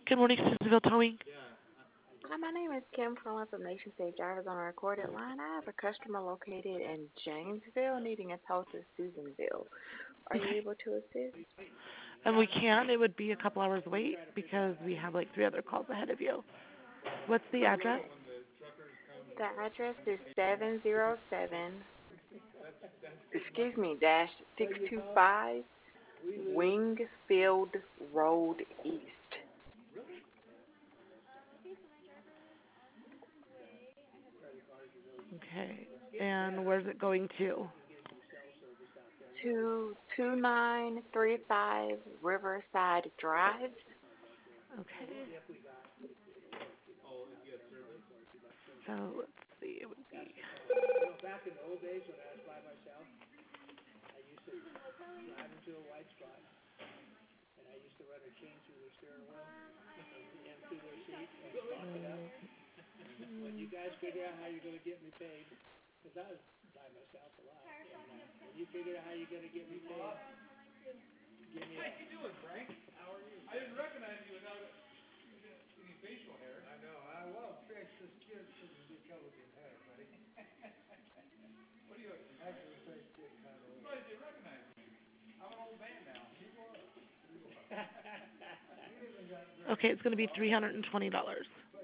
Good morning, Susanville Towing. Hi, my name is Kim from Information Safe Drivers on a recorded line. I have a customer located in Janesville needing a tow to Susanville. Are you Okay. able to assist? And we can. It would be a couple hours wait because we have like 3 other calls ahead of you. What's the address? Okay. The address is 707, dash 625 Wingfield Road East. Okay. And where's it going to? To 2935 Riverside Drive. Okay. So let's see. It would be. Okay, it's going to be $320.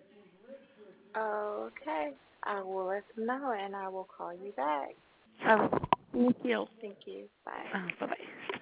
Okay. I will let them know and I will call you back. Oh, thank you. Thank you. Bye. Bye bye.